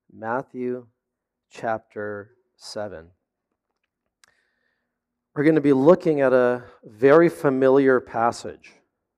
Matthew chapter 7. We're going to be looking at a very familiar passage,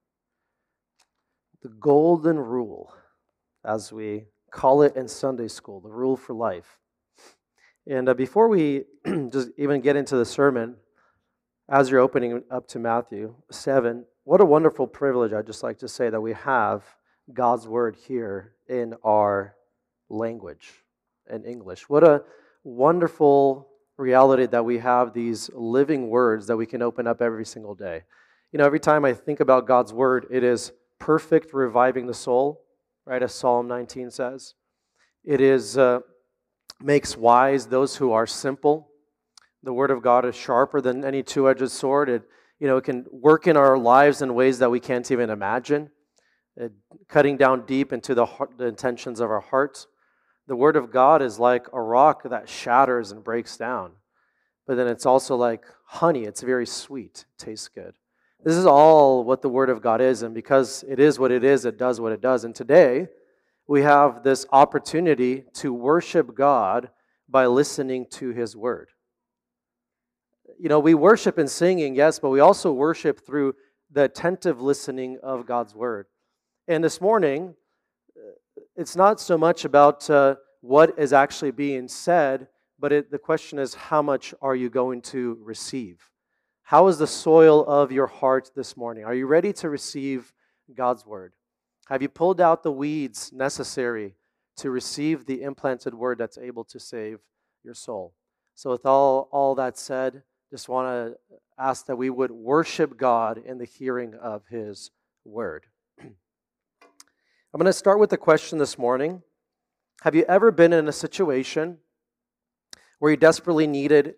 the Golden Rule, as we call it in Sunday school, the rule for life. And before we just even get into the sermon, as you're opening up to Matthew 7, what a wonderful privilege, I'd just like to say, that we have God's Word here in our language, in English. What a wonderful reality that we have these living words that we can open up every single day. You know, every time I think about God's Word, it is perfect, reviving the soul, right, as Psalm 19 says. It is makes wise those who are simple. The Word of God is sharper than any two-edged sword. It can work in our lives in ways that we can't even imagine, cutting down deep into the intentions of our hearts. The Word of God is like a rock that shatters and breaks down. But then it's also like honey. It's very sweet. It tastes good. This is all what the Word of God is, and because it is what it is, it does what it does. And today, we have this opportunity to worship God by listening to His Word. You know, we worship in singing, yes, but we also worship through the attentive listening of God's Word. And this morning, it's not so much about what is actually being said, but the question is, how much are you going to receive? How is the soil of your heart this morning? Are you ready to receive God's Word? Have you pulled out the weeds necessary to receive the implanted Word that's able to save your soul? So with all that said, just want to ask that we would worship God in the hearing of His Word. I'm going to start with the question this morning. Have you ever been in a situation where you desperately needed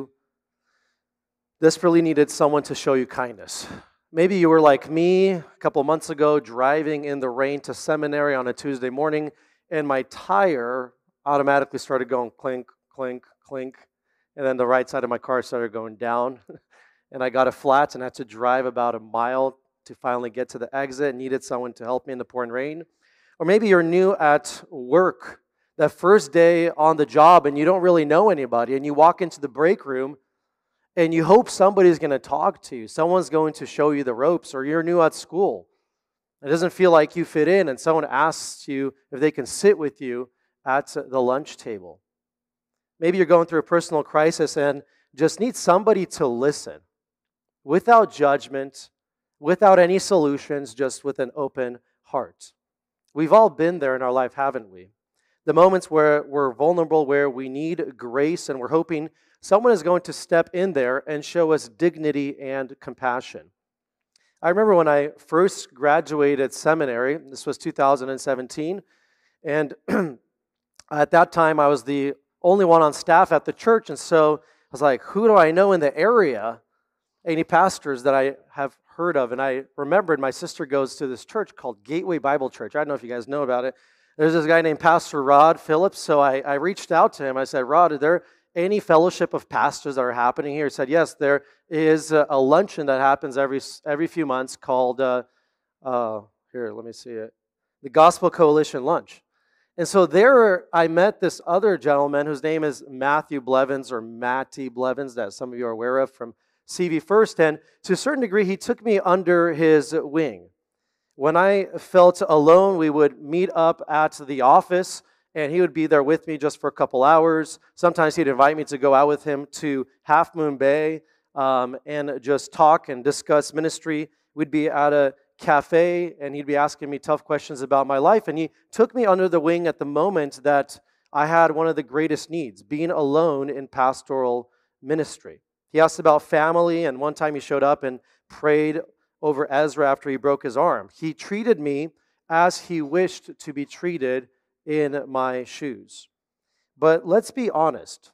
someone to show you kindness? Maybe you were like me a couple months ago, driving in the rain to seminary on a Tuesday morning, and my tire automatically started going clink, clink, clink, and then the right side of my car started going down, and I got a flat and had to drive about a mile to finally get to the exit, needed someone to help me in the pouring rain. Or maybe you're new at work, that first day on the job, and you don't really know anybody, and you walk into the break room, and you hope somebody's going to talk to you. Someone's going to show you the ropes, or you're new at school. It doesn't feel like you fit in, and someone asks you if they can sit with you at the lunch table. Maybe you're going through a personal crisis and just need somebody to listen without judgment, without any solutions, just with an open heart. We've all been there in our life, haven't we? The moments where we're vulnerable, where we need grace, and we're hoping someone is going to step in there and show us dignity and compassion. I remember when I first graduated seminary, this was 2017, and at that time I was the only one on staff at the church, and so I was like, who do I know in the area, any pastors that I have heard of? And I remembered my sister goes to this church called Gateway Bible Church. I don't know if you guys know about it. There's this guy named Pastor Rod Phillips, so I reached out to him. I said, Rod, are there any fellowship of pastors that are happening here? He said, yes, there is a luncheon that happens every few months called, here, let me see it, the Gospel Coalition Lunch. And so there I met this other gentleman whose name is Matthew Blevins, or Matty Blevins, that some of you are aware of from CV First. And to a certain degree, he took me under his wing. When I felt alone, we would meet up at the office, and he would be there with me just for a couple hours. Sometimes he'd invite me to go out with him to Half Moon Bay and just talk and discuss ministry. We'd be at a cafe, and he'd be asking me tough questions about my life. And he took me under the wing at the moment that I had one of the greatest needs, being alone in pastoral ministry. He asked about family, and one time he showed up and prayed over Ezra after he broke his arm. He treated me as he wished to be treated in my shoes. But let's be honest,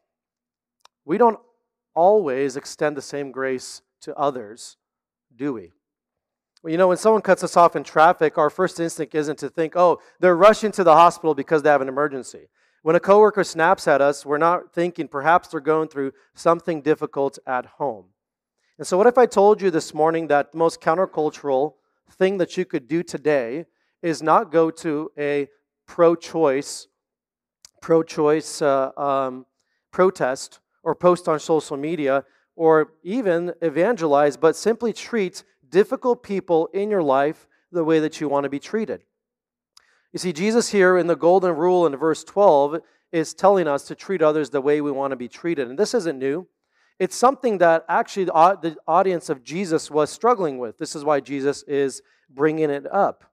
we don't always extend the same grace to others, do we? Well, you know, when someone cuts us off in traffic, our first instinct isn't to think, oh, they're rushing to the hospital because they have an emergency. When a coworker snaps at us, we're not thinking perhaps they're going through something difficult at home. And so what if I told you this morning that the most countercultural thing that you could do today is not go to a pro-choice pro-choice protest or post on social media or even evangelize, but simply treat difficult people in your life the way that you want to be treated. You see, Jesus here in the Golden Rule in verse 12 is telling us to treat others the way we want to be treated. And this isn't new. It's something that actually the audience of Jesus was struggling with. This is why Jesus is bringing it up.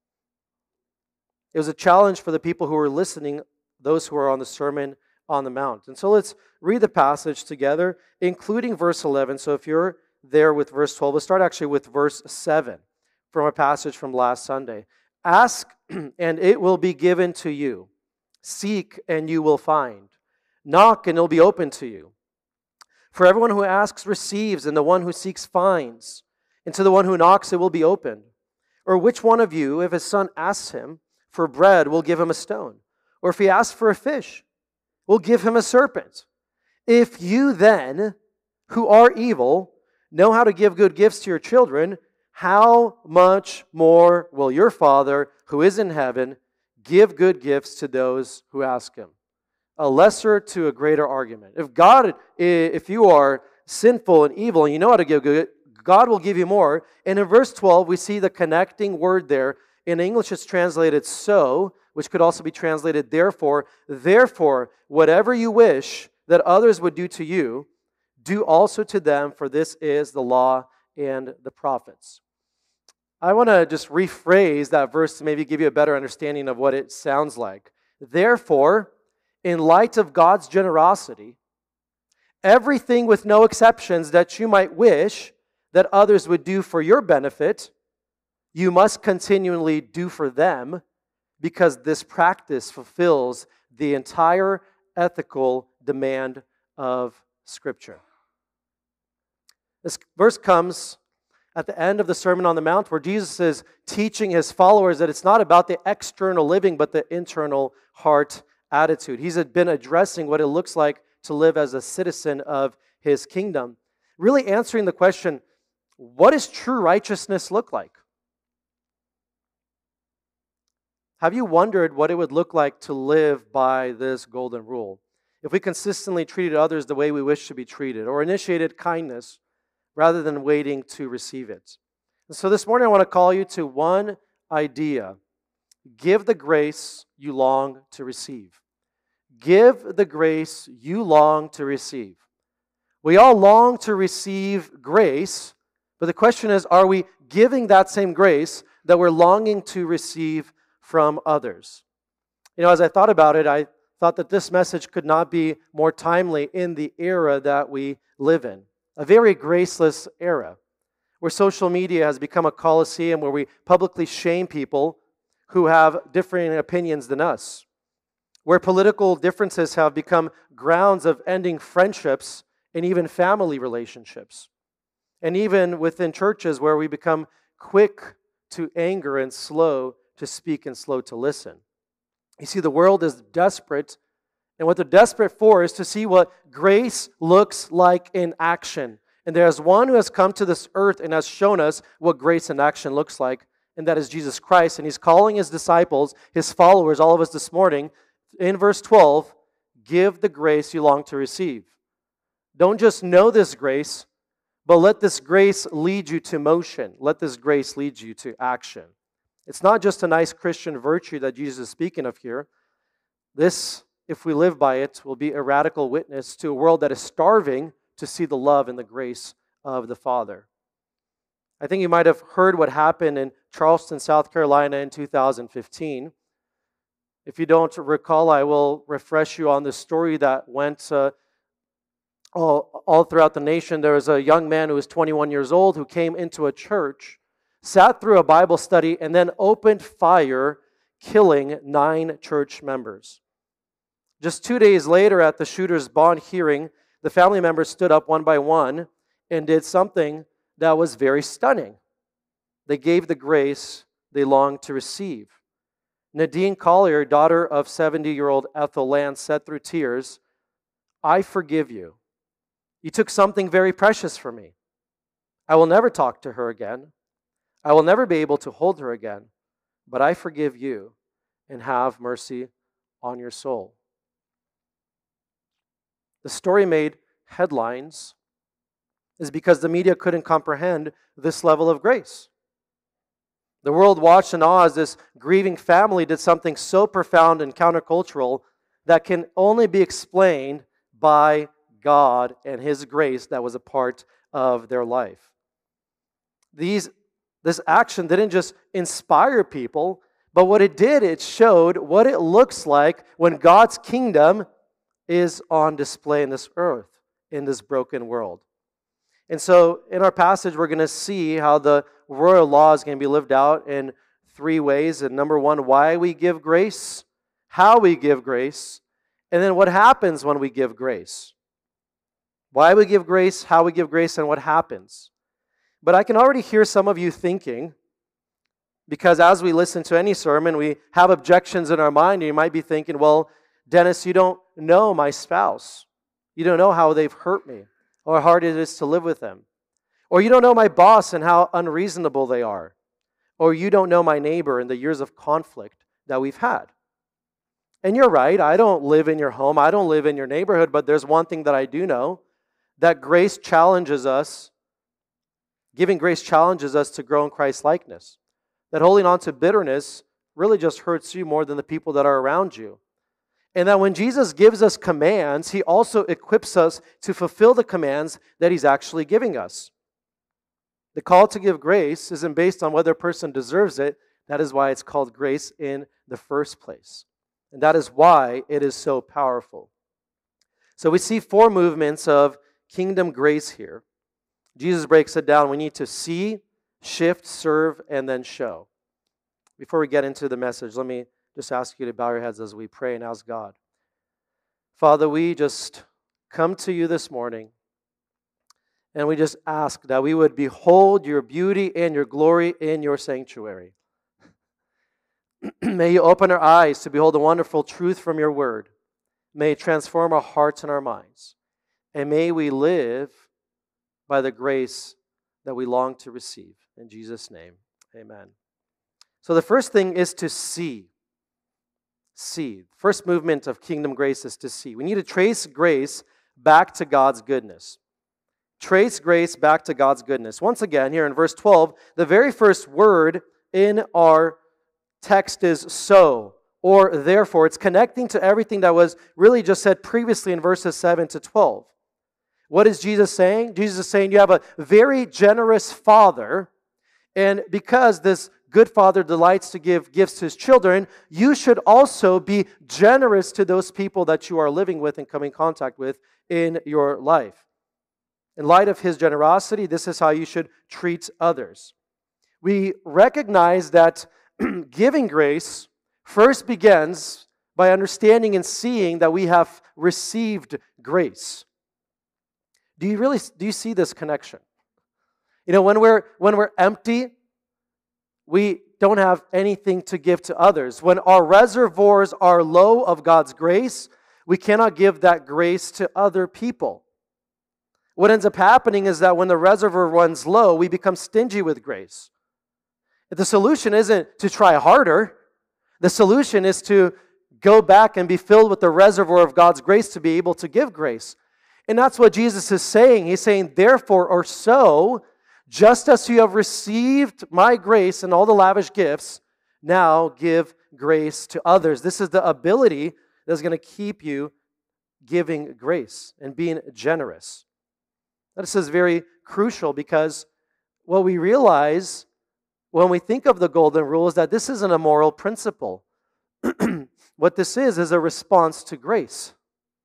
It was a challenge for the people who were listening, those who are on the Sermon on the Mount. And so let's read the passage together, including verse 11. So if you're there with verse 12, let's start actually with verse 7 from a passage from last Sunday. Ask, and it will be given to you. Seek, and you will find. Knock, and it will be open to you. For everyone who asks receives, and the one who seeks finds. And to the one who knocks it will be opened. Or which one of you, if his son asks him for bread, will give him a stone? Or if he asks for a fish, will give him a serpent? If you then, who are evil, know how to give good gifts to your children, how much more will your Father, who is in heaven, give good gifts to those who ask him? A lesser to a greater argument. If you are sinful and evil and you know how to give good, God will give you more. And in verse 12, we see the connecting word there. In English, it's translated so, which could also be translated therefore. Therefore, whatever you wish that others would do to you, do also to them, for this is the law and the prophets. I want to just rephrase that verse to maybe give you a better understanding of what it sounds like. Therefore, in light of God's generosity, everything with no exceptions that you might wish that others would do for your benefit, you must continually do for them, because this practice fulfills the entire ethical demand of Scripture. This verse comes at the end of the Sermon on the Mount, where Jesus is teaching his followers that it's not about the external living, but the internal heart attitude. He's been addressing what it looks like to live as a citizen of his kingdom, really answering the question, what does true righteousness look like? Have you wondered what it would look like to live by this golden rule? If we consistently treated others the way we wish to be treated, or initiated kindness rather than waiting to receive it. And so this morning I want to call you to one idea. Give the grace you long to receive. Give the grace you long to receive. We all long to receive grace, but the question is, are we giving that same grace that we're longing to receive from others? You know, as I thought about it, I thought that this message could not be more timely in the era that we live in. A very graceless era, where social media has become a coliseum where we publicly shame people who have differing opinions than us, where political differences have become grounds of ending friendships and even family relationships, and even within churches where we become quick to anger and slow to speak and slow to listen. You see, the world is desperate, and what they're desperate for is to see what grace looks like in action. And there is one who has come to this earth and has shown us what grace in action looks like, and that is Jesus Christ. And he's calling his disciples, his followers, all of us this morning, in verse 12, give the grace you long to receive. Don't just know this grace, but let this grace lead you to motion. Let this grace lead you to action. It's not just a nice Christian virtue that Jesus is speaking of here. This, if we live by it, will be a radical witness to a world that is starving to see the love and the grace of the Father. I think you might have heard what happened in Charleston, South Carolina in 2015. If you don't recall, I will refresh you on the story that went all throughout the nation. There was a young man who was 21 years old who came into a church, sat through a Bible study, and then opened fire, killing 9 church members. Just 2 days later, at the shooter's bond hearing, the family members stood up one by one and did something that was very stunning. They gave the grace they longed to receive. Nadine Collier, daughter of 70-year-old Ethel Land, said through tears, "I forgive you. You took something very precious from me. I will never talk to her again. I will never be able to hold her again, but I forgive you and have mercy on your soul." the story made headlines is because the media couldn't comprehend this level of grace. The world watched in awe as this grieving family did something so profound and countercultural that can only be explained by God and His grace that was a part of their life. This action didn't just inspire people, but what it did, it showed what it looks like when God's kingdom is on display in this earth, in this broken world. And so in our passage, we're going to see how the royal law is going to be lived out in three ways. And number one, why we give grace, how we give grace, and then what happens when we give grace. Why we give grace, how we give grace, and what happens. But I can already hear some of you thinking, because as we listen to any sermon, we have objections in our mind, and you might be thinking, well, Dennis, you don't know my spouse. You don't know how they've hurt me, or how hard it is to live with them. Or you don't know my boss and how unreasonable they are. Or you don't know my neighbor and the years of conflict that we've had. And you're right, I don't live in your home, I don't live in your neighborhood, but there's one thing that I do know, that grace challenges us, giving grace challenges us to grow in Christ's likeness. That holding on to bitterness really just hurts you more than the people that are around you. And that when Jesus gives us commands, He also equips us to fulfill the commands that He's actually giving us. The call to give grace isn't based on whether a person deserves it. That is why it's called grace in the first place. And that is why it is so powerful. So we see four movements of kingdom grace here. Jesus breaks it down. We need to see, shift, serve, and then show. Before we get into the message, let me just ask you to bow your heads as we pray and ask God. Father, we just come to you this morning, and we just ask that we would behold your beauty and your glory in your sanctuary. May you open our eyes to behold the wonderful truth from your word. May it transform our hearts and our minds. And may we live by the grace that we long to receive. In Jesus' name, amen. So the first thing is to see. See. First movement of kingdom grace is to see. We need to trace grace back to God's goodness. Trace grace back to God's goodness. Once again, here in verse 12, the very first word in our text is so, or therefore. It's connecting to everything that was really just said previously in verses 7 to 12. What is Jesus saying? Jesus is saying you have a very generous Father, and because this good Father delights to give gifts to His children, you should also be generous to those people that you are living with and coming in contact with in your life. In light of His generosity, this is how you should treat others. We recognize that giving grace first begins by understanding and seeing that we have received grace. Do you see this connection? You know, when we're empty, we don't have anything to give to others. When our reservoirs are low of God's grace, we cannot give that grace to other people. What ends up happening is that when the reservoir runs low, we become stingy with grace. The solution isn't to try harder. The solution is to go back and be filled with the reservoir of God's grace to be able to give grace. And that's what Jesus is saying. He's saying, therefore, or so, just as you have received my grace and all the lavish gifts, now give grace to others. This is the ability that's going to keep you giving grace and being generous. This is very crucial because what we realize when we think of the golden rule is that this isn't a moral principle. What this is a response to grace.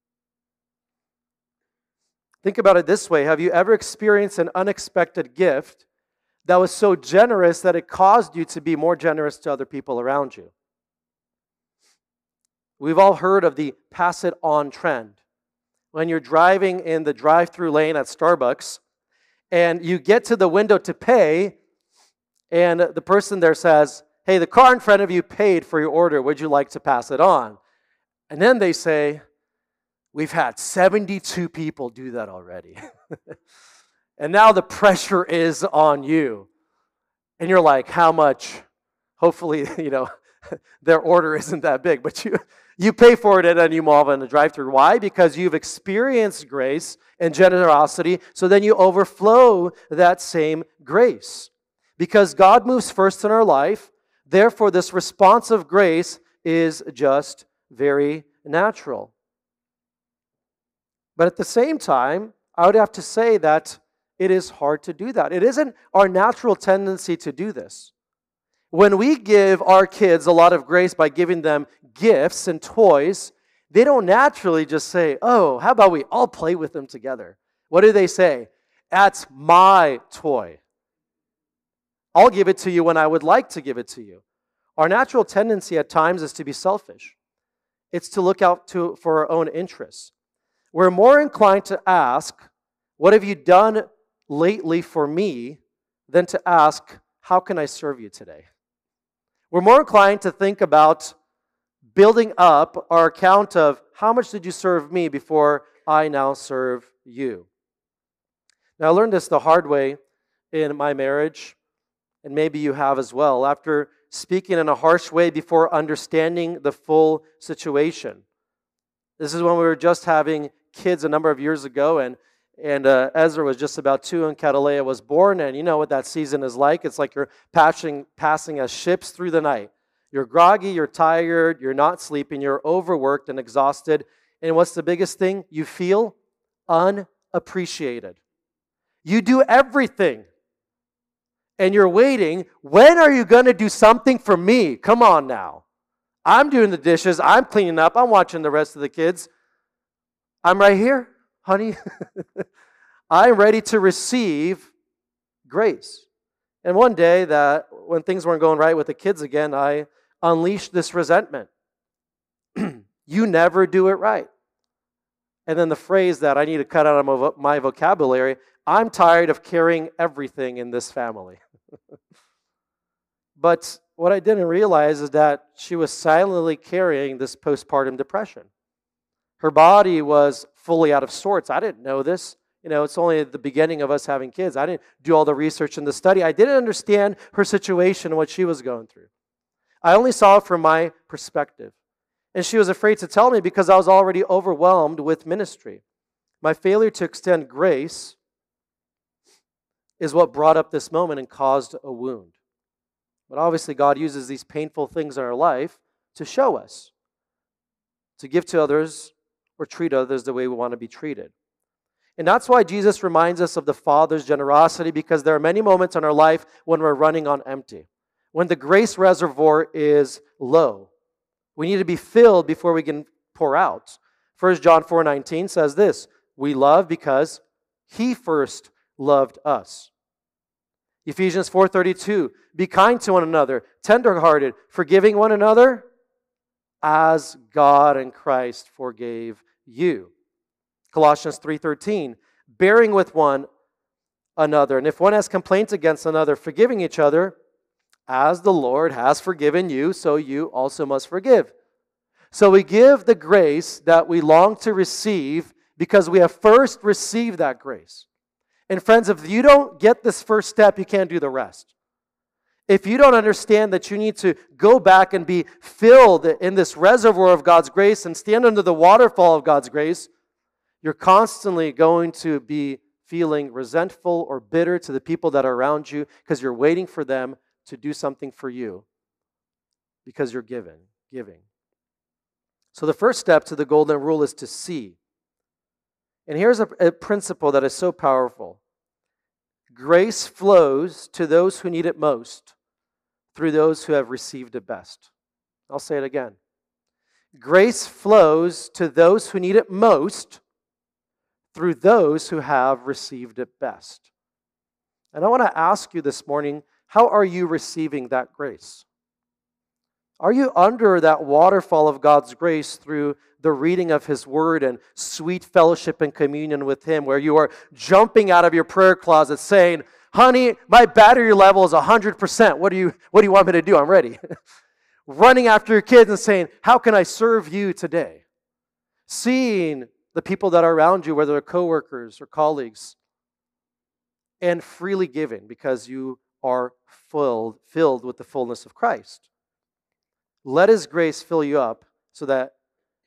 Think about it this way. Have you ever experienced an unexpected gift that was so generous that it caused you to be more generous to other people around you? We've all heard of the pass it on trend. When you're driving in the drive-through lane at Starbucks and you get to the window to pay, and the person there says, hey, the car in front of you paid for your order. Would you like to pass it on? And then they say, we've had 72 people do that already. And now the pressure is on you. And you're like, how much? Hopefully, their order isn't that big. But You pay for it and then you move on in the drive-thru. Why? Because you've experienced grace and generosity, so then you overflow that same grace. Because God moves first in our life, therefore this response of grace is just very natural. But at the same time, I would have to say that it is hard to do that. It isn't our natural tendency to do this. When we give our kids a lot of grace by giving them gifts and toys, they don't naturally just say, oh, how about we all play with them together? What do they say? That's my toy. I'll give it to you when I would like to give it to you. Our natural tendency at times is to be selfish. It's to look out for our own interests. We're more inclined to ask, what have you done lately for me, than to ask, how can I serve you today? We're more inclined to think about building up our account of how much did you serve me before I now serve you. Now, I learned this the hard way in my marriage, and maybe you have as well, after speaking in a harsh way before understanding the full situation. This is when we were just having kids a number of years ago, and Ezra was just about 2 and Catalea was born, and you know what that season is like. It's like you're passing as ships through the night. You're groggy, you're tired, you're not sleeping, you're overworked and exhausted. And what's the biggest thing? You feel unappreciated. You do everything. And you're waiting, when are you going to do something for me? Come on now. I'm doing the dishes, I'm cleaning up, I'm watching the rest of the kids. I'm right here, honey. I'm ready to receive grace. And one day, that when things weren't going right with the kids again, I unleashed this resentment. You never do it right. And then the phrase that I need to cut out of my vocabulary, I'm tired of carrying everything in this family. But what I didn't realize is that she was silently carrying this postpartum depression. Her body was fully out of sorts. I didn't know this. You know, it's only the beginning of us having kids. I didn't do all the research and the study. I didn't understand her situation and what she was going through. I only saw it from my perspective. And she was afraid to tell me because I was already overwhelmed with ministry. My failure to extend grace is what brought up this moment and caused a wound. But obviously, God uses these painful things in our life to show us, to give to others or treat others the way we want to be treated. And that's why Jesus reminds us of the Father's generosity, because there are many moments in our life when we're running on empty, when the grace reservoir is low. We need to be filled before we can pour out. 1 John 4:19 says this, we love because He first loved us. Ephesians 4:32, be kind to one another, tenderhearted, forgiving one another, as God and Christ forgave you. Colossians 3:13, bearing with one another, and if one has complaints against another, forgiving each other, as the Lord has forgiven you, so you also must forgive. So we give the grace that we long to receive because we have first received that grace. And friends, if you don't get this first step, you can't do the rest. If you don't understand that you need to go back and be filled in this reservoir of God's grace and stand under the waterfall of God's grace, you're constantly going to be feeling resentful or bitter to the people that are around you because you're waiting for them to do something for you because you're giving. So the first step to the golden rule is to see. And here's a principle that is so powerful. Grace flows to those who need it most through those who have received it best. I'll say it again. Grace flows to those who need it most through those who have received it best. And I want to ask you this morning, how are you receiving that grace? Are you under that waterfall of God's grace through the reading of His Word and sweet fellowship and communion with Him, where you are jumping out of your prayer closet saying, honey, my battery level is 100%. What do you want me to do? I'm ready. Running after your kids and saying, how can I serve you today? Seeing the people that are around you, whether they're coworkers or colleagues, and freely giving because you are filled with the fullness of Christ. Let His grace fill you up so that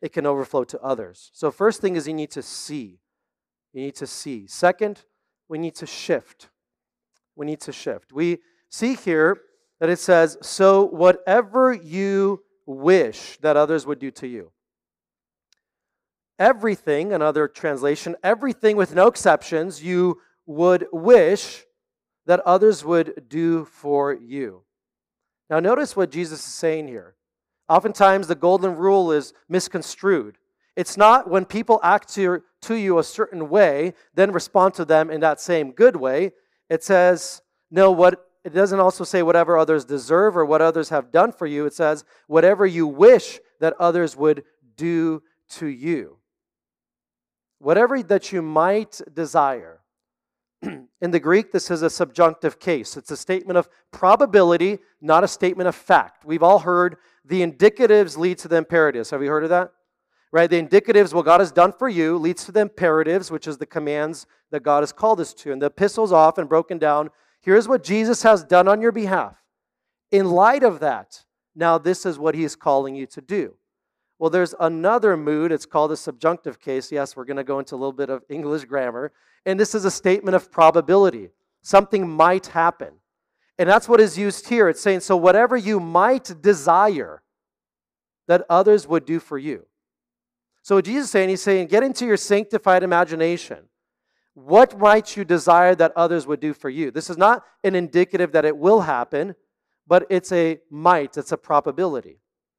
it can overflow to others. So first thing is you need to see. You need to see. Second, we need to shift. We need to shift. We see here that it says, so whatever you wish that others would do to you. Everything, another translation, everything with no exceptions, you would wish that others would do for you. Now notice what Jesus is saying here. Oftentimes the golden rule is misconstrued. It's not when people act to you a certain way, then respond to them in that same good way. It says, no, it doesn't also say whatever others deserve or what others have done for you. It says whatever you wish that others would do to you. Whatever that you might desire. In the Greek, this is a subjunctive case. It's a statement of probability, not a statement of fact. We've all heard the indicatives lead to the imperatives. Have you heard of that? Right? The indicatives, what God has done for you, leads to the imperatives, which is the commands that God has called us to. And the epistle's often broken down. Here's what Jesus has done on your behalf. In light of that, now this is what He is calling you to do. Well, there's another mood. It's called a subjunctive case. Yes, we're going to go into a little bit of English grammar. And this is a statement of probability. Something might happen. And that's what is used here. It's saying, so whatever you might desire that others would do for you. So what Jesus is saying, He's saying, get into your sanctified imagination. What might you desire that others would do for you? This is not an indicative that it will happen, but it's a might, it's a probability.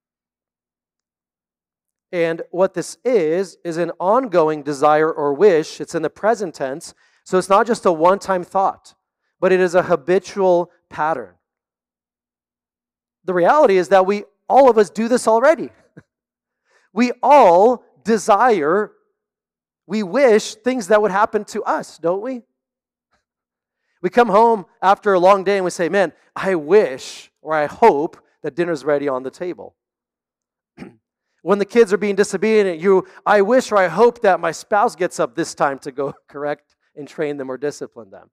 And what this is an ongoing desire or wish. It's in the present tense. So it's not just a one-time thought, but it is a habitual pattern. The reality is that all of us do this already. We all desire, we wish things that would happen to us, don't we? We come home after a long day and we say, man, I wish or I hope that dinner's ready on the table. When the kids are being disobedient, I wish or I hope that my spouse gets up this time to go correct and train them or discipline them.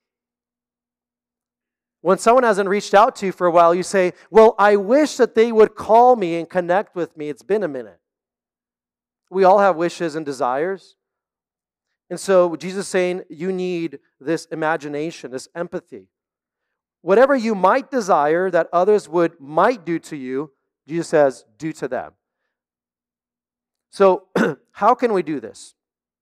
When someone hasn't reached out to you for a while, you say, well, I wish that they would call me and connect with me. It's been a minute. We all have wishes and desires. And so Jesus is saying you need this imagination, this empathy. Whatever you might desire that others might do to you, Jesus says, do to them. So, how can we do this?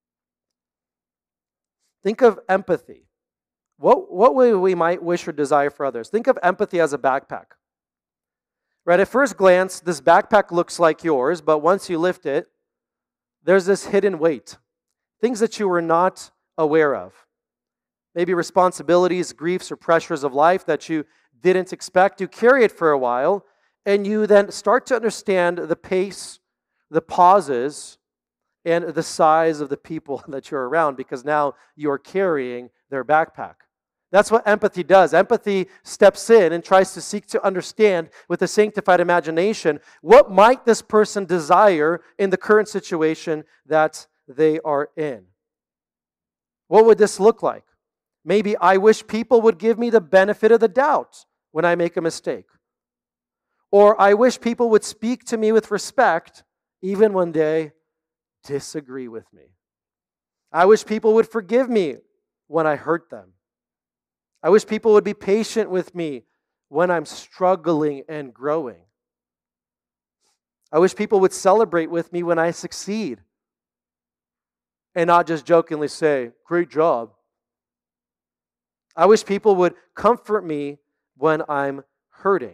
Think of empathy. What way we might wish or desire for others. Think of empathy as a backpack. Right, at first glance, this backpack looks like yours, but once you lift it, there's this hidden weight. Things that you were not aware of. Maybe responsibilities, griefs, or pressures of life that you didn't expect. You carry it for a while, and you then start to understand the pace, the pauses, and the size of the people that you're around because now you're carrying their backpack. That's what empathy does. Empathy steps in and tries to seek to understand with a sanctified imagination what might this person desire in the current situation that they are in. What would this look like? Maybe I wish people would give me the benefit of the doubt when I make a mistake. Or I wish people would speak to me with respect even when they disagree with me. I wish people would forgive me when I hurt them. I wish people would be patient with me when I'm struggling and growing. I wish people would celebrate with me when I succeed and not just jokingly say, great job. I wish people would comfort me when I'm hurting.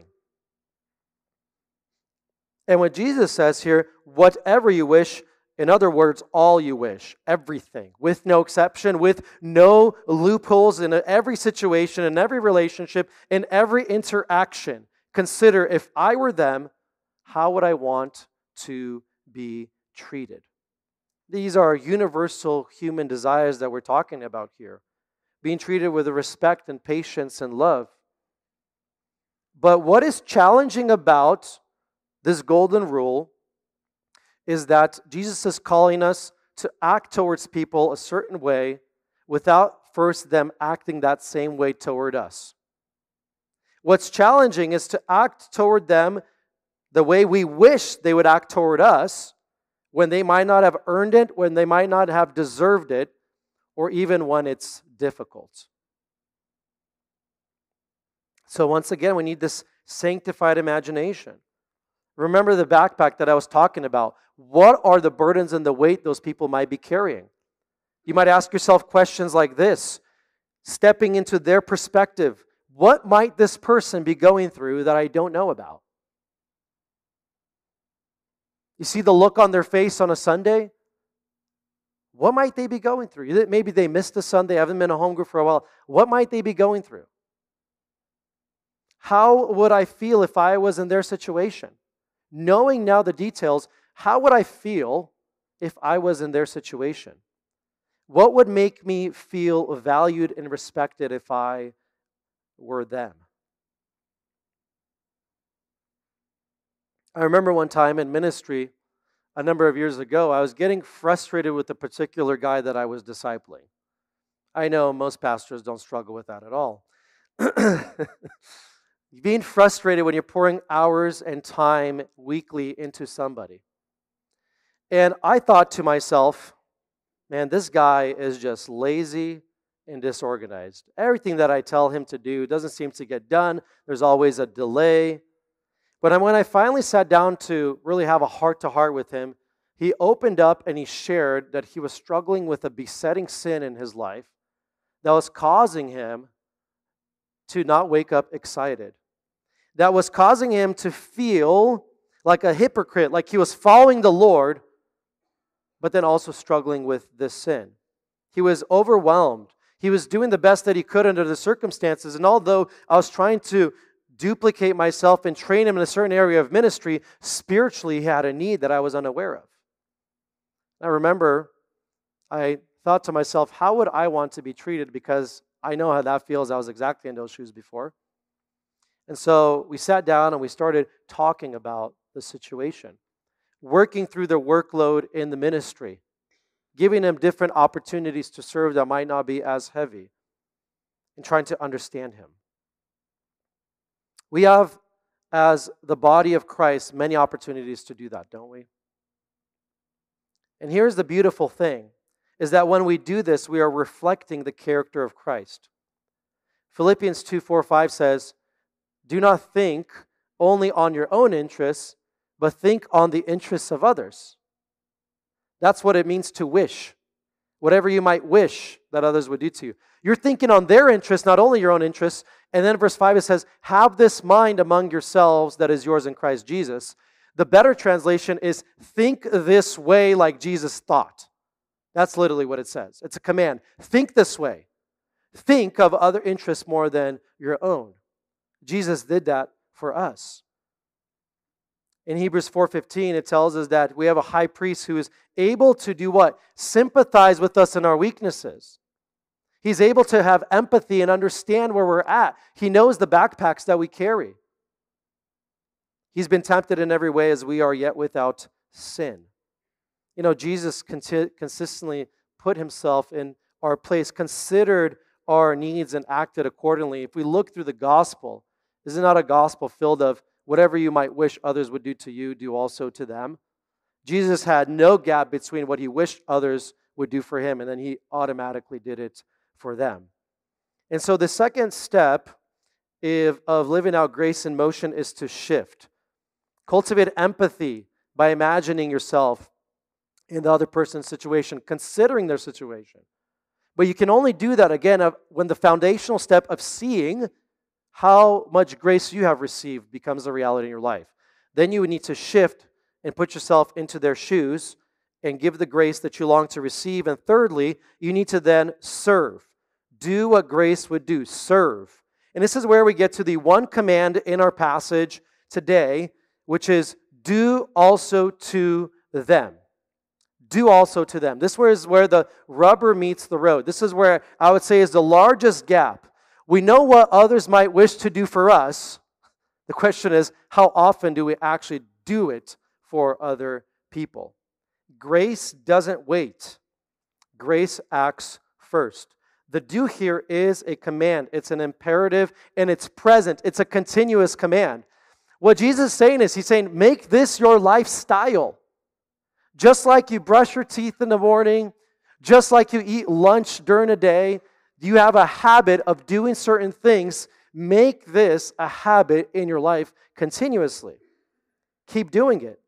And what Jesus says here, whatever you wish, in other words, all you wish, everything, with no exception, with no loopholes in every situation, in every relationship, in every interaction. Consider, if I were them, how would I want to be treated? These are universal human desires that we're talking about here. Being treated with respect and patience and love. But what is challenging about this golden rule is that Jesus is calling us to act towards people a certain way without first them acting that same way toward us. What's challenging is to act toward them the way we wish they would act toward us when they might not have earned it, when they might not have deserved it, or even when it's difficult. So once again, we need this sanctified imagination. Remember the backpack that I was talking about. What are the burdens and the weight those people might be carrying? You might ask yourself questions like this. Stepping into their perspective, what might this person be going through that I don't know about? You see the look on their face on a Sunday? What might they be going through? Maybe they missed a Sunday, haven't been a home group for a while. What might they be going through? How would I feel if I was in their situation? Knowing now the details, how would I feel if I was in their situation? What would make me feel valued and respected if I were them? I remember one time in ministry, a number of years ago, I was getting frustrated with a particular guy that I was discipling. I know most pastors don't struggle with that at all. Being frustrated when you're pouring hours and time weekly into somebody. And I thought to myself, man, this guy is just lazy and disorganized. Everything that I tell him to do doesn't seem to get done. There's always a delay. But when I finally sat down to really have a heart-to-heart with him, he opened up and he shared that he was struggling with a besetting sin in his life that was causing him to not wake up excited. That was causing him to feel like a hypocrite, like he was following the Lord, but then also struggling with this sin. He was overwhelmed. He was doing the best that he could under the circumstances, and although I was trying to duplicate myself and train him in a certain area of ministry, spiritually he had a need that I was unaware of. I remember I thought to myself, how would I want to be treated? Because I know how that feels. I was exactly in those shoes before. And so we sat down and we started talking about the situation, working through the workload in the ministry, giving him different opportunities to serve that might not be as heavy, and trying to understand him. We have, as the body of Christ, many opportunities to do that, don't we? And here's the beautiful thing, is that when we do this, we are reflecting the character of Christ. Philippians 2:4-5 says, do not think only on your own interests, but think on the interests of others. That's what it means to wish. Whatever you might wish that others would do to you. You're thinking on their interests, not only your own interests. And then verse 5 it says, have this mind among yourselves that is yours in Christ Jesus. The better translation is, think this way like Jesus thought. That's literally what it says. It's a command. Think this way. Think of other interests more than your own. Jesus did that for us. In Hebrews 4:15, it tells us that we have a high priest who is able to do what? Sympathize with us in our weaknesses. He's able to have empathy and understand where we're at. He knows the backpacks that we carry. He's been tempted in every way as we are, yet without sin. You know, Jesus consistently put himself in our place, considered our needs, and acted accordingly. If we look through the gospel, is it not a gospel filled of whatever you might wish others would do to you, do also to them? Jesus had no gap between what he wished others would do for him, and then he automatically did it for them. And so the second step of living out grace in motion is to shift. Cultivate empathy by imagining yourself in the other person's situation, considering their situation. But you can only do that, again, when the foundational step of seeing how much grace you have received becomes a reality in your life. Then you would need to shift and put yourself into their shoes and give the grace that you long to receive. And thirdly, you need to then serve. Do what grace would do, serve. And this is where we get to the one command in our passage today, which is do also to them. Do also to them. This is where the rubber meets the road. This is where I would say is the largest gap. We know what others might wish to do for us. The question is, how often do we actually do it for other people? Grace doesn't wait. Grace acts first. The do here is a command. It's an imperative, and it's present. It's a continuous command. What Jesus is saying is, he's saying, make this your lifestyle. Just like you brush your teeth in the morning, just like you eat lunch during a day, you have a habit of doing certain things. Make this a habit in your life continuously. Keep doing it.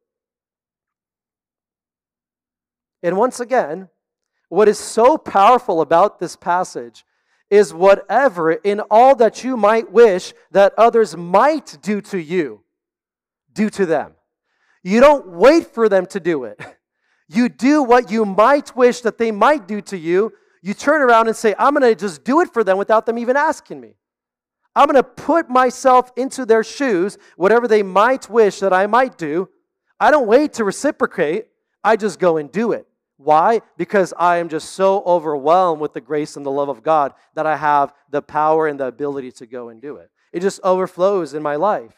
And once again, what is so powerful about this passage is whatever in all that you might wish that others might do to you, do to them. You don't wait for them to do it. You do what you might wish that they might do to you. You turn around and say, I'm going to just do it for them without them even asking me. I'm going to put myself into their shoes, whatever they might wish that I might do. I don't wait to reciprocate. I just go and do it. Why? Because I am just so overwhelmed with the grace and the love of God that I have the power and the ability to go and do it. It just overflows in my life.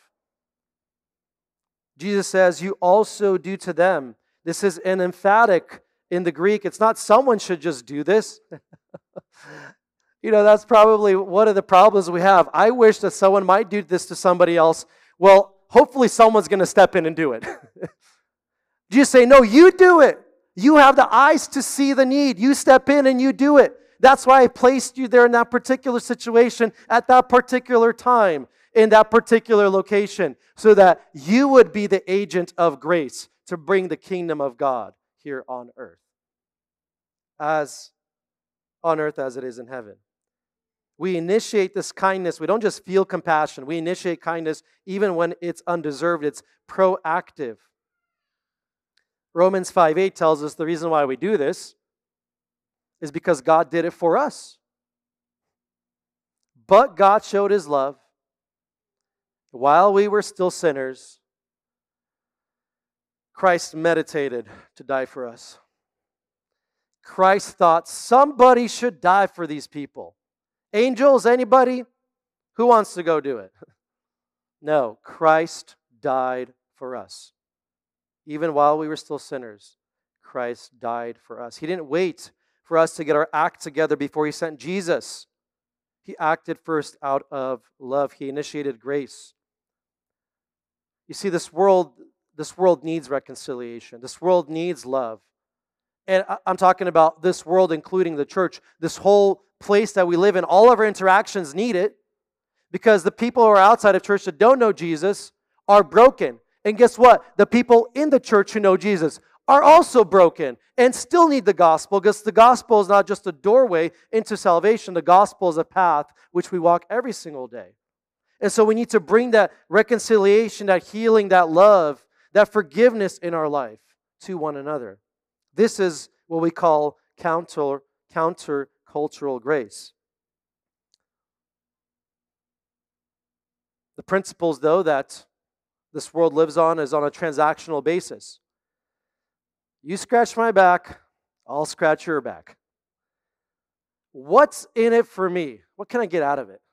Jesus says, you also do to them. This is an emphatic in the Greek. It's not someone should just do this. That's probably one of the problems we have. I wish that someone might do this to somebody else. Well, hopefully someone's going to step in and do it. Jesus say, no, you do it. You have the eyes to see the need. You step in and you do it. That's why I placed you there in that particular situation at that particular time, in that particular location, so that you would be the agent of grace to bring the kingdom of God here on earth. As on earth as it is in heaven. We initiate this kindness. We don't just feel compassion. We initiate kindness even when it's undeserved. It's proactive. Romans 5:8 tells us the reason why we do this is because God did it for us. But God showed His love while we were still sinners. Christ meditated to die for us. Christ thought somebody should die for these people. Angels, anybody? Who wants to go do it? No, Christ died for us. Even while we were still sinners, Christ died for us. He didn't wait for us to get our act together before He sent Jesus. He acted first out of love. He initiated grace. You see, this world needs reconciliation. This world needs love. And I'm talking about this world, including the church. This whole place that we live in, all of our interactions need it, because the people who are outside of church that don't know Jesus are broken. And guess what? The people in the church who know Jesus are also broken and still need the gospel, because the gospel is not just a doorway into salvation. The gospel is a path which we walk every single day. And so we need to bring that reconciliation, that healing, that love, that forgiveness in our life to one another. This is what we call countercultural grace. The principles, though, that this world lives on is on a transactional basis. You scratch my back, I'll scratch your back. What's in it for me? What can I get out of it?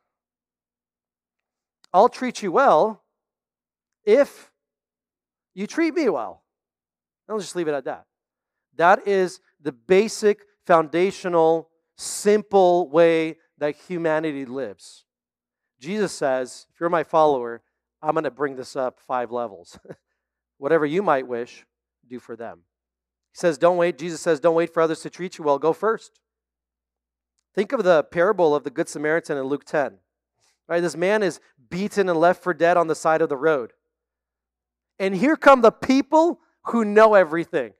I'll treat you well if you treat me well. I'll just leave it at that. That is the basic, foundational, simple way that humanity lives. Jesus says, if you're my follower, I'm going to bring this up 5 levels. Whatever you might wish, do for them. He says, don't wait. Jesus says, don't wait for others to treat you well. Go first. Think of the parable of the Good Samaritan in Luke 10. Right, this man is beaten and left for dead on the side of the road. And here come the people who know everything.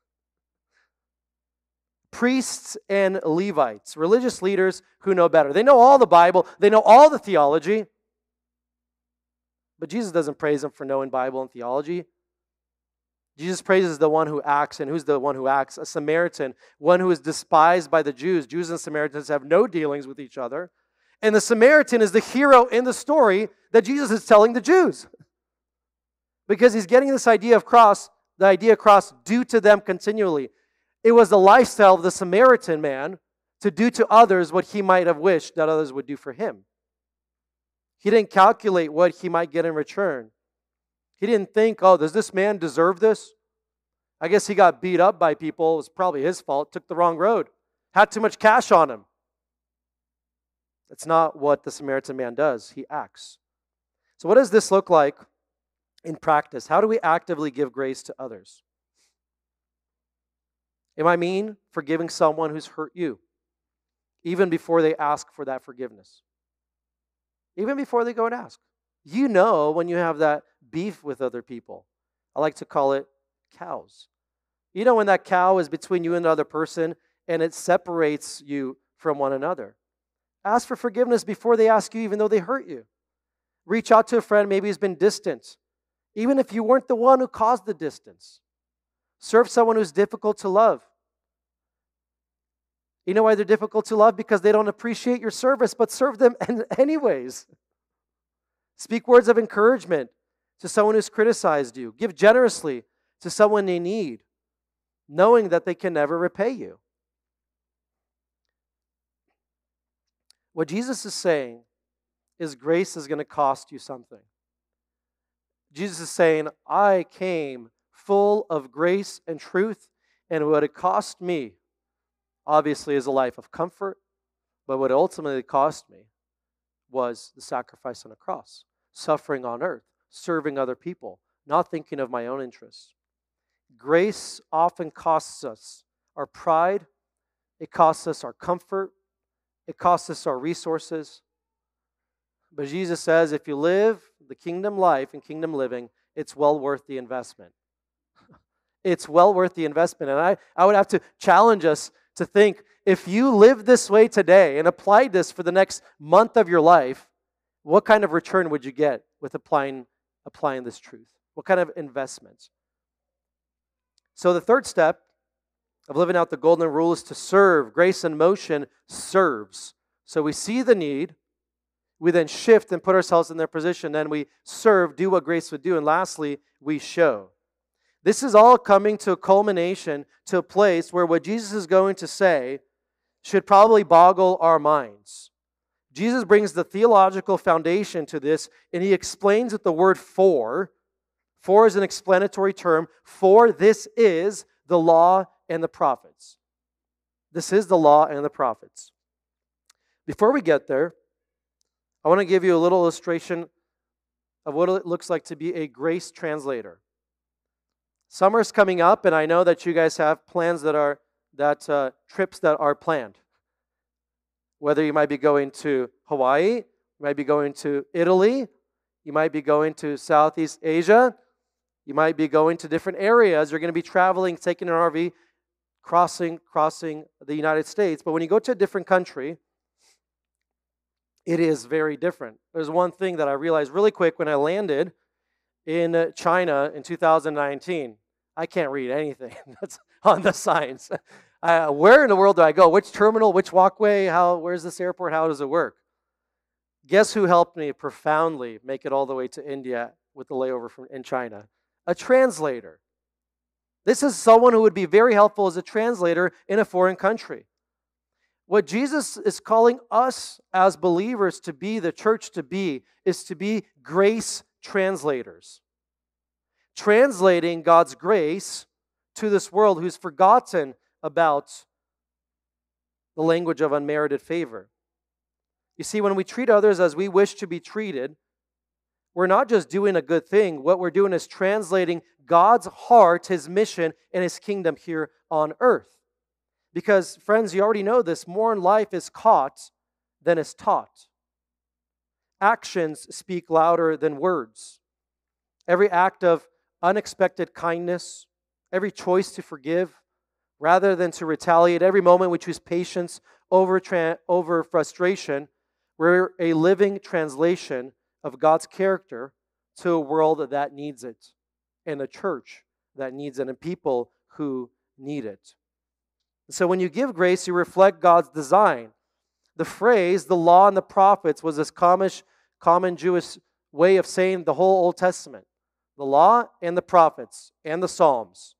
Priests and Levites, religious leaders who know better. They know all the Bible. They know all the theology. But Jesus doesn't praise them for knowing Bible and theology. Jesus praises the one who acts. And who's the one who acts? A Samaritan, one who is despised by the Jews. Jews and Samaritans have no dealings with each other. And the Samaritan is the hero in the story that Jesus is telling the Jews. Because he's getting this idea of cross, the idea of cross, do to them continually. It was the lifestyle of the Samaritan man to do to others what he might have wished that others would do for him. He didn't calculate what he might get in return. He didn't think, oh, does this man deserve this? I guess he got beat up by people. It was probably his fault. Took the wrong road. Had too much cash on him. That's not what the Samaritan man does. He acts. So what does this look like in practice? How do we actively give grace to others? Am I mean forgiving someone who's hurt you, even before they ask for that forgiveness? Even before they go and ask. You know when you have that beef with other people. I like to call it cows. You know when that cow is between you and the other person and it separates you from one another. Ask for forgiveness before they ask you, even though they hurt you. Reach out to a friend maybe who's been distant, even if you weren't the one who caused the distance. Serve someone who's difficult to love. You know why they're difficult to love? Because they don't appreciate your service, but serve them anyways. Speak words of encouragement to someone who's criticized you. Give generously to someone in need, knowing that they can never repay you. What Jesus is saying is grace is going to cost you something. Jesus is saying, I came full of grace and truth, and what it cost me, obviously, is a life of comfort, but what it ultimately cost me was the sacrifice on a cross, suffering on earth, serving other people, not thinking of my own interests. Grace often costs us our pride, it costs us our comfort, it costs us our resources. But Jesus says if you live the kingdom life and kingdom living, it's well worth the investment. It's well worth the investment. And I would have to challenge us to think, if you live this way today and applied this for the next month of your life, what kind of return would you get with applying this truth? What kind of investment? So the third step of living out the golden rule is to serve. Grace in motion serves. So we see the need, we then shift and put ourselves in their position, then we serve, do what grace would do, and lastly, we show. This is all coming to a culmination, to a place where what Jesus is going to say should probably boggle our minds. Jesus brings the theological foundation to this, and he explains that the word for is an explanatory term. For this is the law and the prophets. This is the law and the prophets. Before we get there, I want to give you a little illustration of what it looks like to be a grace translator. Summer's coming up, and I know that you guys have plans trips that are planned. Whether you might be going to Hawaii, you might be going to Italy, you might be going to Southeast Asia, you might be going to different areas. You're going to be traveling, taking an RV, crossing the United States. But when you go to a different country, it is very different. There's one thing that I realized really quick when I landed in China in 2019. I can't read anything that's on the signs. Where in the world do I go? Which terminal? Which walkway? Where's this airport? How does it work? Guess who helped me profoundly make it all the way to India with the layover in China? A translator. This is someone who would be very helpful as a translator in a foreign country. What Jesus is calling us as believers to be, the church to be, is to be grace translators. Translating God's grace to this world who's forgotten about the language of unmerited favor. You see, when we treat others as we wish to be treated, we're not just doing a good thing. What we're doing is translating God's heart, His mission, and His kingdom here on earth. Because, friends, you already know this, more in life is caught than is taught. Actions speak louder than words. Every act of unexpected kindness, every choice to forgive, rather than to retaliate, every moment we choose patience over frustration, we're a living translation of God's character to a world that needs it, and a church that needs it, and people who need it. So when you give grace, you reflect God's design. The phrase, the law and the prophets, was this common Jewish way of saying the whole Old Testament. The law and the prophets and the Psalms.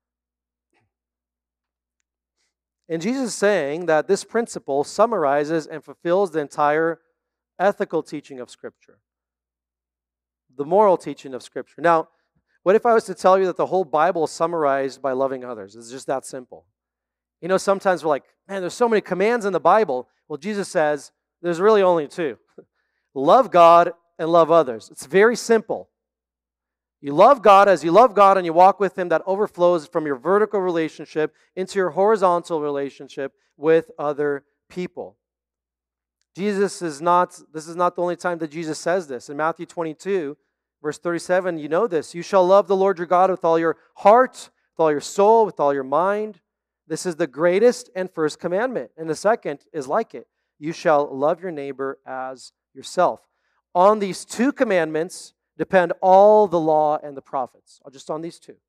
And Jesus is saying that this principle summarizes and fulfills the entire ethical teaching of Scripture. The moral teaching of Scripture. Now, what if I was to tell you that the whole Bible is summarized by loving others? It's just that simple. You know, sometimes we're like, man, there's so many commands in the Bible. Well, Jesus says there's really only two. Love God and love others. It's very simple. You love God. As you love God and you walk with Him, that overflows from your vertical relationship into your horizontal relationship with other people. This is not the only time that Jesus says this. In Matthew 22, verse 37, you know this. You shall love the Lord your God with all your heart, with all your soul, with all your mind. This is the greatest and first commandment. And the second is like it. You shall love your neighbor as yourself. On these two commandments depend all the law and the prophets. Just on these two.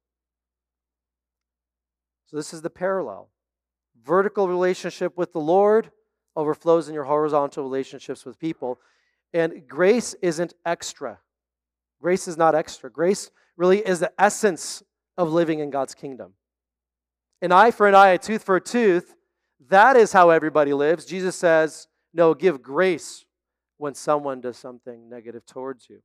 So this is the parallel. Vertical relationship with the Lord overflows in your horizontal relationships with people. And grace isn't extra. Grace is not extra. Grace really is the essence of living in God's kingdom. An eye for an eye, a tooth for a tooth, that is how everybody lives. Jesus says, no, give grace when someone does something negative towards you.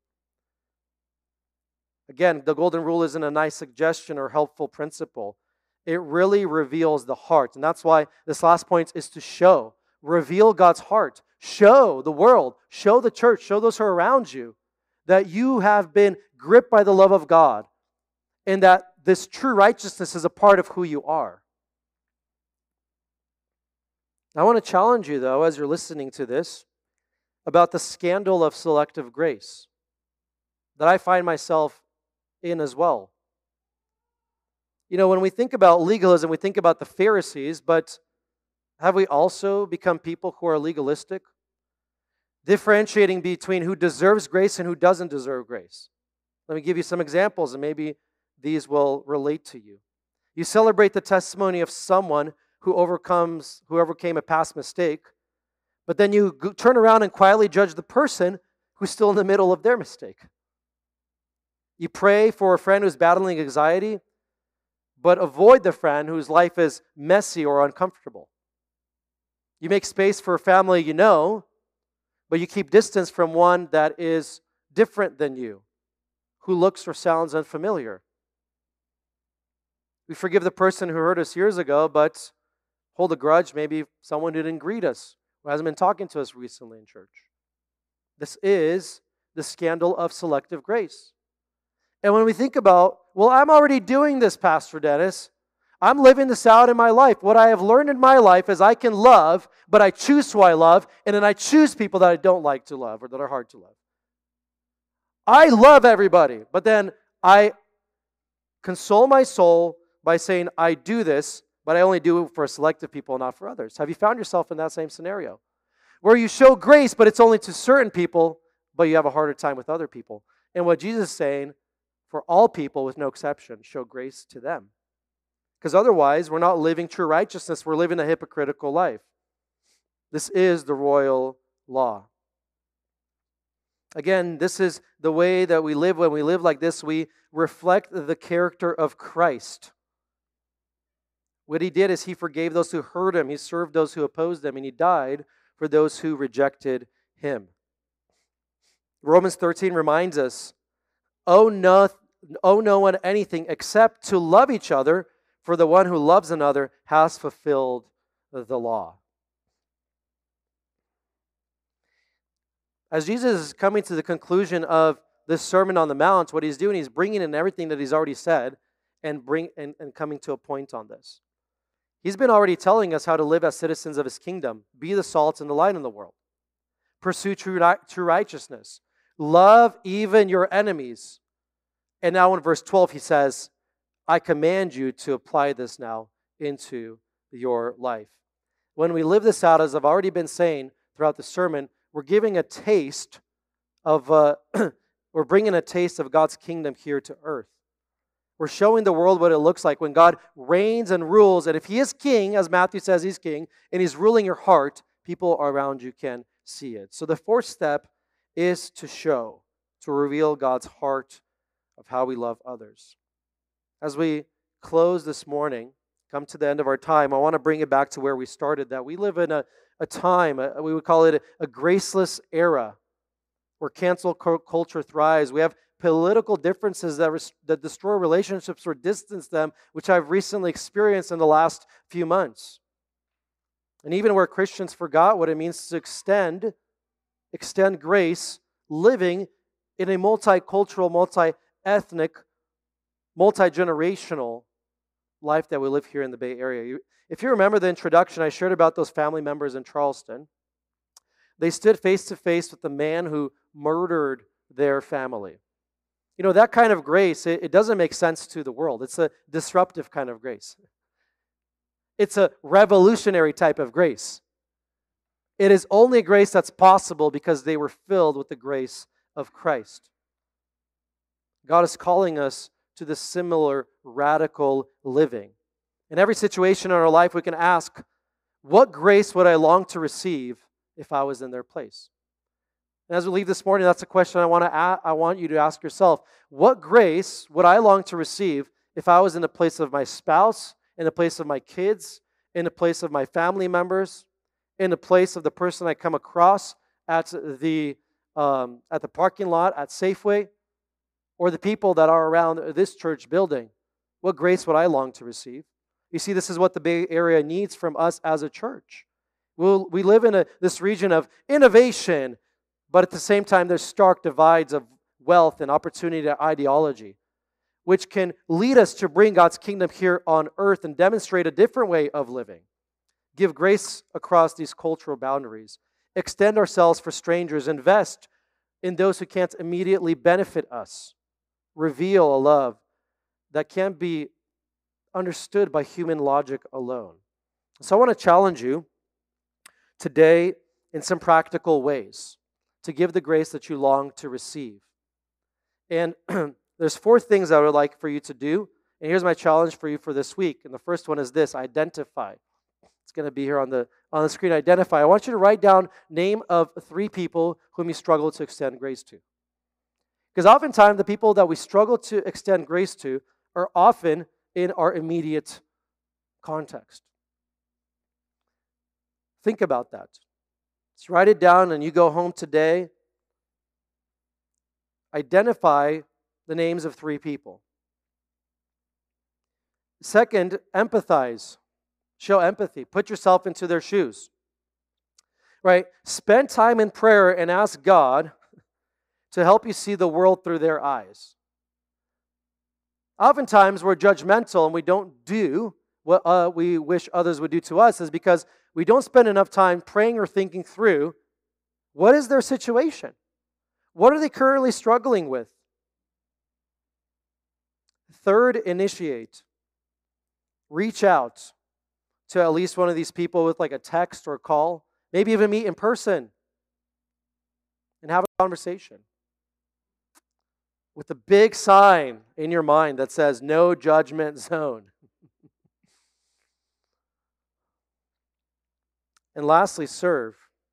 Again, the golden rule isn't a nice suggestion or helpful principle. It really reveals the heart. And that's why this last point is to show. Reveal God's heart. Show the world, show the church, show those who are around you that you have been gripped by the love of God and that this true righteousness is a part of who you are. I want to challenge you, though, as you're listening to this, about the scandal of selective grace that I find myself in as well. You know, when we think about legalism, we think about the Pharisees, but have we also become people who are legalistic? Differentiating between who deserves grace and who doesn't deserve grace. Let me give you some examples, and maybe these will relate to you. You celebrate the testimony of someone who overcame a past mistake, but then you turn around and quietly judge the person who's still in the middle of their mistake. You pray for a friend who's battling anxiety, but avoid the friend whose life is messy or uncomfortable. You make space for a family you know, but you keep distance from one that is different than you, who looks or sounds unfamiliar. We forgive the person who hurt us years ago, but hold a grudge, maybe someone who didn't greet us, who hasn't been talking to us recently in church. This is the scandal of selective grace. And when we think about, well, I'm already doing this, Pastor Dennis. I'm living this out in my life. What I have learned in my life is I can love, but I choose who I love, and then I choose people that I don't like to love or that are hard to love. I love everybody, but then I console my soul by saying I do this, but I only do it for selective people, not for others. Have you found yourself in that same scenario? Where you show grace, but it's only to certain people, but you have a harder time with other people. And what Jesus is saying, for all people with no exception, show grace to them. Because otherwise, we're not living true righteousness. We're living a hypocritical life. This is the royal law. Again, this is the way that we live. When we live like this, we reflect the character of Christ. What He did is He forgave those who hurt Him. He served those who opposed Him. And He died for those who rejected Him. Romans 13 reminds us, owe no one anything except to love each other, for the one who loves another has fulfilled the law. As Jesus is coming to the conclusion of this Sermon on the Mount, what He's doing, He's bringing in everything that He's already said and coming to a point on this. He's been already telling us how to live as citizens of His kingdom. Be the salt and the light in the world. Pursue true righteousness. Love even your enemies. And now in verse 12 He says, I command you to apply this now into your life. When we live this out, as I've already been saying throughout the sermon, we're giving a taste of, we're bringing a taste of God's kingdom here to earth. We're showing the world what it looks like when God reigns and rules. And if He is king, as Matthew says He's king, and He's ruling your heart, people around you can see it. So the fourth step is to show, to reveal God's heart of how we love others. As we close this morning, come to the end of our time, I want to bring it back to where we started, that we live in a time, we would call it a graceless era, where cancel culture thrives. We have political differences that destroy relationships or distance them, which I've recently experienced in the last few months. And even where Christians forgot what it means to extend grace, living in a multicultural, multi-ethnic, multi-generational life that we live here in the Bay Area. If you remember the introduction, I shared about those family members in Charleston. They stood face to face with the man who murdered their family. You know, that kind of grace, it doesn't make sense to the world. It's a disruptive kind of grace. It's a revolutionary type of grace. It is only grace that's possible because they were filled with the grace of Christ. God is calling us to this similar radical living. In every situation in our life, we can ask, what grace would I long to receive if I was in their place? And as we leave this morning, that's a question I want you to ask yourself. What grace would I long to receive if I was in the place of my spouse, in the place of my kids, in the place of my family members, in the place of the person I come across at the parking lot at Safeway, or the people that are around this church building? What grace would I long to receive? You see, this is what the Bay Area needs from us as a church. We live in this region of innovation, but at the same time, there's stark divides of wealth and opportunity to ideology, which can lead us to bring God's kingdom here on earth and demonstrate a different way of living. Give grace across these cultural boundaries. Extend ourselves for strangers. Invest in those who can't immediately benefit us. Reveal a love that can't be understood by human logic alone. So I want to challenge you today in some practical ways to give the grace that you long to receive. And there's 4 things I would like for you to do. And here's my challenge for you for this week. And the first one is this: identify. It's going to be here on the screen. Identify. I want you to write down name of 3 people whom you struggle to extend grace to. Because oftentimes the people that we struggle to extend grace to are often in our immediate context. Think about that. Just write it down, and you go home today. Identify the names of 3 people. Second, empathize. Show empathy. Put yourself into their shoes. Right? Spend time in prayer and ask God to help you see the world through their eyes. Oftentimes we're judgmental and we don't do what we wish others would do to us is because we don't spend enough time praying or thinking through what is their situation. What are they currently struggling with? Third, initiate. Reach out to at least one of these people with like a text or a call. Maybe even meet in person and have a conversation with a big sign in your mind that says no judgment zone. And lastly, serve.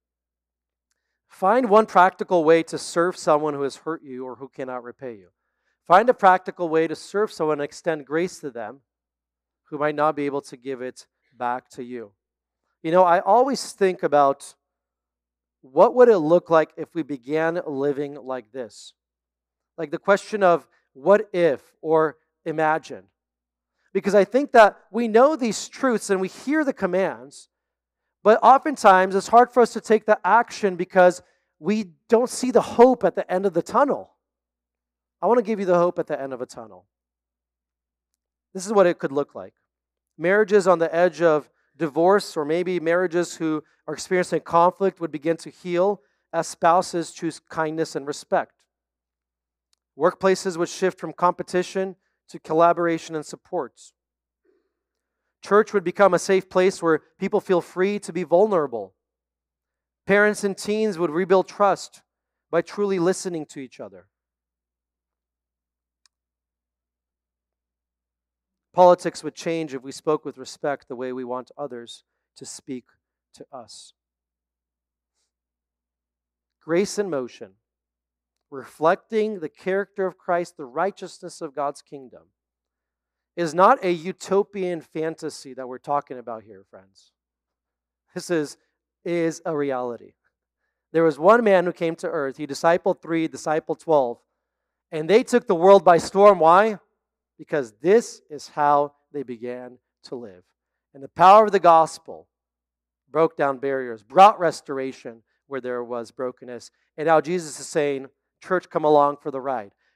Find one practical way to serve someone who has hurt you or who cannot repay you. Find a practical way to serve someone and extend grace to them who might not be able to give it back to you. You know, I always think about what would it look like if we began living like this? Like the question of what if or imagine. Because I think that we know these truths and we hear the commands, but oftentimes it's hard for us to take the action because we don't see the hope at the end of the tunnel. I want to give you the hope at the end of a tunnel. This is what it could look like. Marriages on the edge of divorce, or maybe marriages who are experiencing conflict, would begin to heal as spouses choose kindness and respect. Workplaces would shift from competition to collaboration and support. Church would become a safe place where people feel free to be vulnerable. Parents and teens would rebuild trust by truly listening to each other. Politics would change if we spoke with respect the way we want others to speak to us. Grace in motion, reflecting the character of Christ, the righteousness of God's kingdom, is not a utopian fantasy that we're talking about here, friends. This is a reality. There was one man who came to earth. He discipled 3, discipled 12, and they took the world by storm. Why? Because this is how they began to live. And the power of the gospel broke down barriers, brought restoration where there was brokenness. And now Jesus is saying, church, come along for the ride.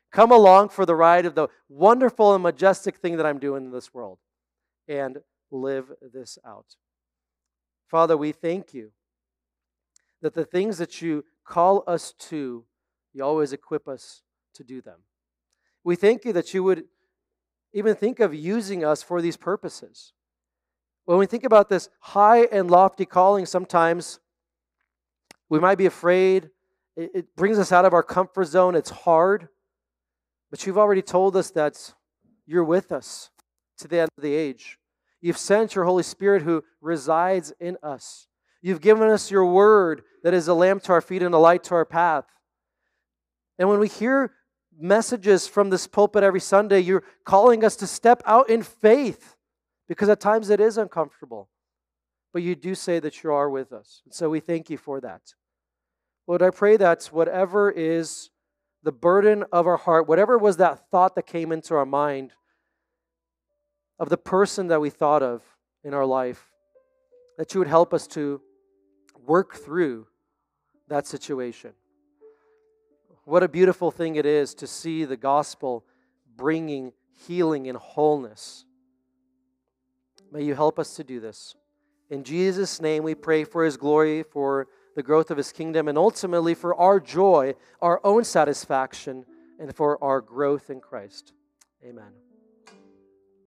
Come along for the ride of the wonderful and majestic thing that I'm doing in this world and live this out. Father, we thank you that the things that you call us to, you always equip us to do them. We thank you that you would even think of using us for these purposes. When we think about this high and lofty calling, sometimes we might be afraid. It brings us out of our comfort zone. It's hard. But you've already told us that you're with us to the end of the age. You've sent your Holy Spirit who resides in us. You've given us your word that is a lamp to our feet and a light to our path. And when we hear messages from this pulpit every Sunday, you're calling us to step out in faith, because at times it is uncomfortable. But you do say that you are with us. And so we thank you for that. Lord, I pray that whatever is the burden of our heart, whatever was that thought that came into our mind of the person that we thought of in our life, that you would help us to work through that situation. What a beautiful thing it is to see the gospel bringing healing and wholeness. May you help us to do this. In Jesus' name we pray for His glory, for the growth of His kingdom, and ultimately for our joy, our own satisfaction, and for our growth in Christ. Amen.